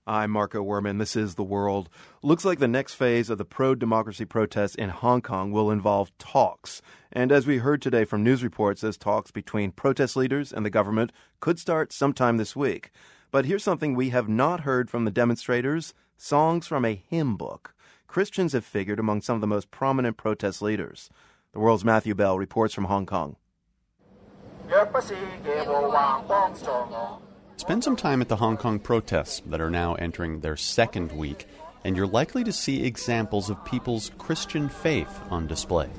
I'm Marco Werman. This is The World. Looks like the next phase of the pro-democracy protests in Hong Kong will involve talks. And as we heard today from news reports, those talks between protest leaders and the government could start sometime this week. But here's something we have not heard from the demonstrators: songs from a hymn book. Christians have figured among some of the most prominent protest leaders. The World's Matthew Bell reports from Hong Kong. Spend some time at the Hong Kong protests that are now entering their second week, and you're likely to see examples of people's Christian faith on display.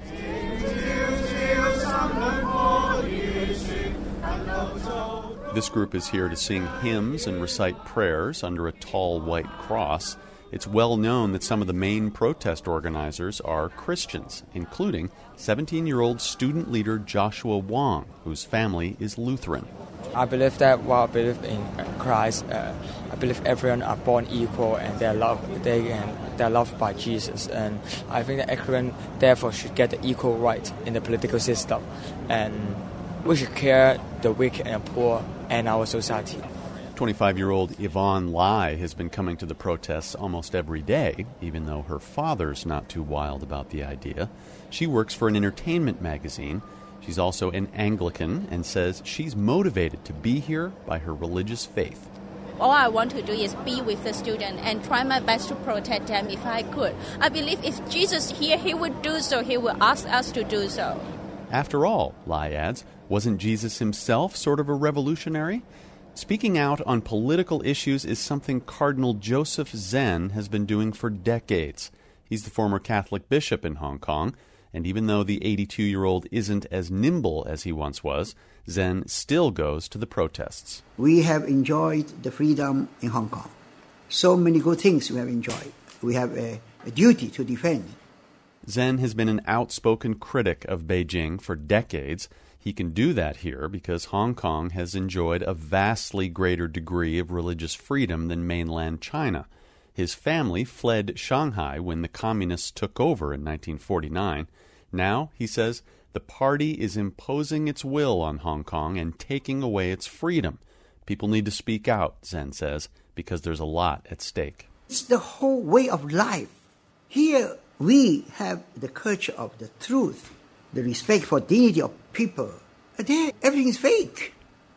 This group is here to sing hymns and recite prayers under a tall white cross. It's well known that some of the main protest organizers are Christians, including 17-year-old student leader Joshua Wong, whose family is Lutheran. I believe that while I believe in Christ, I believe everyone are born equal and they're loved by Jesus. And I think that everyone therefore should get the equal right in the political system. And we should care the weak and the poor and our society. 25-year-old Yvonne Lai has been coming to the protests almost every day, even though her father's not too wild about the idea. She works for an entertainment magazine. She's also an Anglican and says she's motivated to be here by her religious faith. All I want to do is be with the student and try my best to protect them if I could. I believe if Jesus here, he would do so. He will ask us to do so. After all, Lai adds, wasn't Jesus himself sort of a revolutionary? Speaking out on political issues is something Cardinal Joseph Zen has been doing for decades. He's the former Catholic bishop in Hong Kong, and even though the 82-year-old isn't as nimble as he once was, Zen still goes to the protests. We have enjoyed the freedom in Hong Kong. So many good things we have enjoyed. We have a duty to defend. Zen has been an outspoken critic of Beijing for decades. He can do that here because Hong Kong has enjoyed a vastly greater degree of religious freedom than mainland China. His family fled Shanghai when the communists took over in 1949. Now, he says, the party is imposing its will on Hong Kong and taking away its freedom. People need to speak out, Zen says, because there's a lot at stake. It's the whole way of life. Here we have the culture of the truth, the respect for dignity of people. There, everything is fake.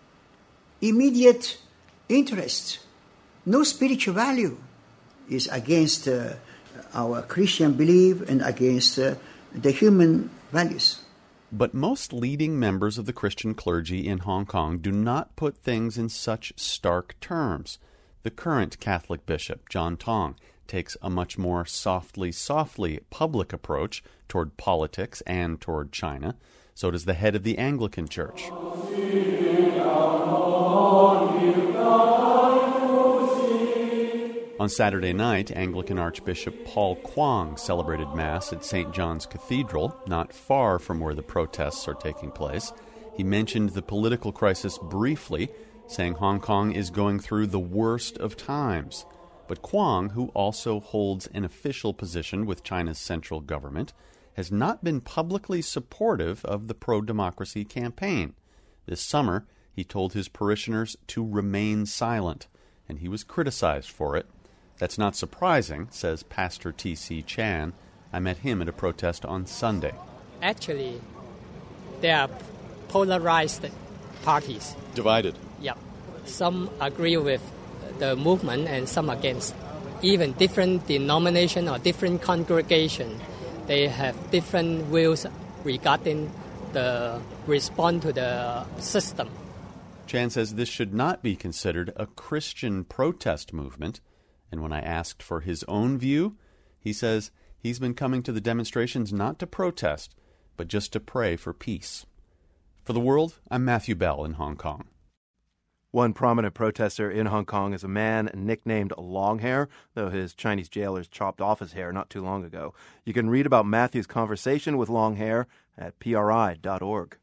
Immediate interest, no spiritual value, is against our Christian belief and against the human values. But most leading members of the Christian clergy in Hong Kong do not put things in such stark terms. The current Catholic bishop, John Tong, takes a much more softly public approach toward politics and toward China. So does the head of the Anglican Church. On Saturday night, Anglican Archbishop Paul Kwong celebrated Mass at St. John's Cathedral, not far from where the protests are taking place. He mentioned the political crisis briefly, saying Hong Kong is going through the worst of times. But Kwong, who also holds an official position with China's central government, has not been publicly supportive of the pro-democracy campaign. This summer, he told his parishioners to remain silent, and he was criticized for it. That's not surprising, says Pastor T.C. Chan. I met him at a protest on Sunday. Actually, there are polarized parties. Divided. Yep. Some agree with the movement and some against. Even different denomination or different congregation, they have different views regarding the response to the system. Chan says this should not be considered a Christian protest movement. And when I asked for his own view, he says he's been coming to the demonstrations not to protest, but just to pray for peace. For The World, I'm Matthew Bell in Hong Kong. One prominent protester in Hong Kong is a man nicknamed Longhair, though his Chinese jailers chopped off his hair not too long ago. You can read about Matthew's conversation with Longhair at PRI.org.